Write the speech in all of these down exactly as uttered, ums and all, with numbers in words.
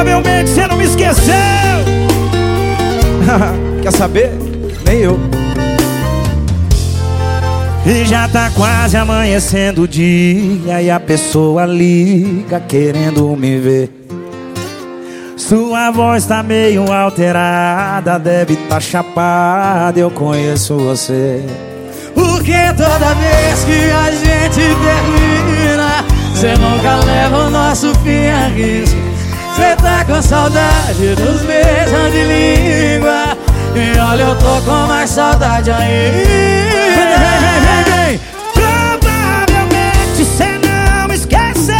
Provavelmente você não me esqueceu. Quer saber? Nem eu. E já tá quase amanhecendo o dia e a pessoa liga querendo me ver. Sua voz tá meio alterada, deve tá chapada, eu conheço você. Porque toda vez que a gente termina, cê nunca leva o nosso fim a risco. Cê tá com saudade dos beijos de língua, e olha, eu tô com mais saudade ainda. Provavelmente cê não me esqueceu.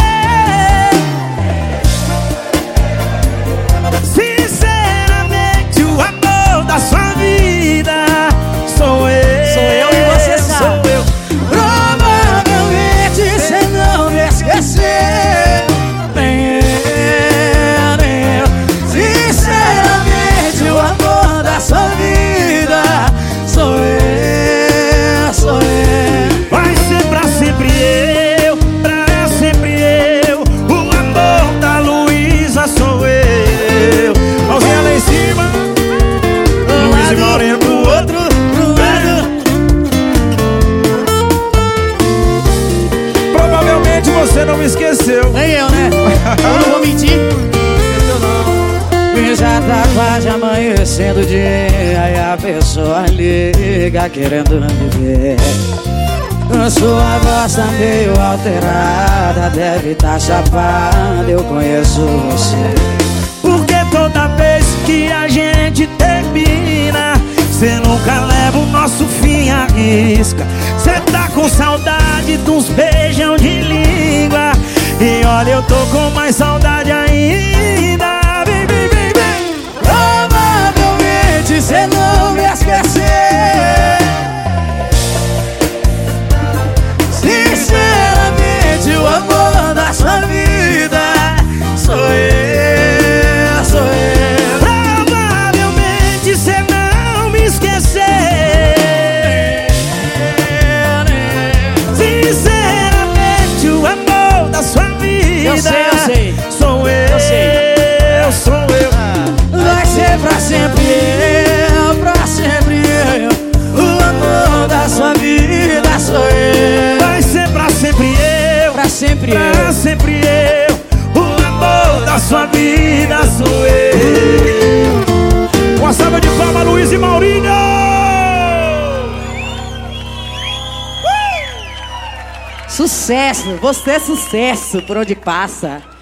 Sinceramente, o amor da sua vida sou eu. Sou eu e você sabe. Sou eu. Provavelmente cê não me esqueceu. Nem eu, nem eu. Sinceramente, o amor da sua vida sou eu, sou eu. Vai ser pra sempre eu, pra sempre eu. O amor da Luísa sou eu. Mãozinha lá em cima. Um Luiz e lado, Maureen pro outro, pro lado. Provavelmente você não me esqueceu. Nem eu, né? Eu não vou mentir. Eu não. E já tá quase amanhecendo o dia, e a pessoa liga querendo me ver. Sua voz tá meio alterada, deve tá chapada, eu conheço você. Porque toda vez que a gente termina, cê nunca leva o nosso fim à risca. Cê tá com saudade dos beijão de língua, e olha, eu tô com mais saudade ainda. Vem, vem, vem, vem. Provavelmente cê não me esqueceu. Sinceramente, o amor da sua vida sou eu, sou eu. Provavelmente cê não me esqueceu. Sinceramente, o amor da sua vida Eu sei, eu sei. sou eu, Eu sei. eu sou eu. Vai ser pra sempre eu, pra sempre eu. O amor da sua vida sou eu. Vai ser pra sempre eu, Pra sempre pra eu. sempre eu. O amor da sua vida sou eu. Uma salva de palmas, Luiz e Maureen. Sucesso, você é sucesso por onde passa.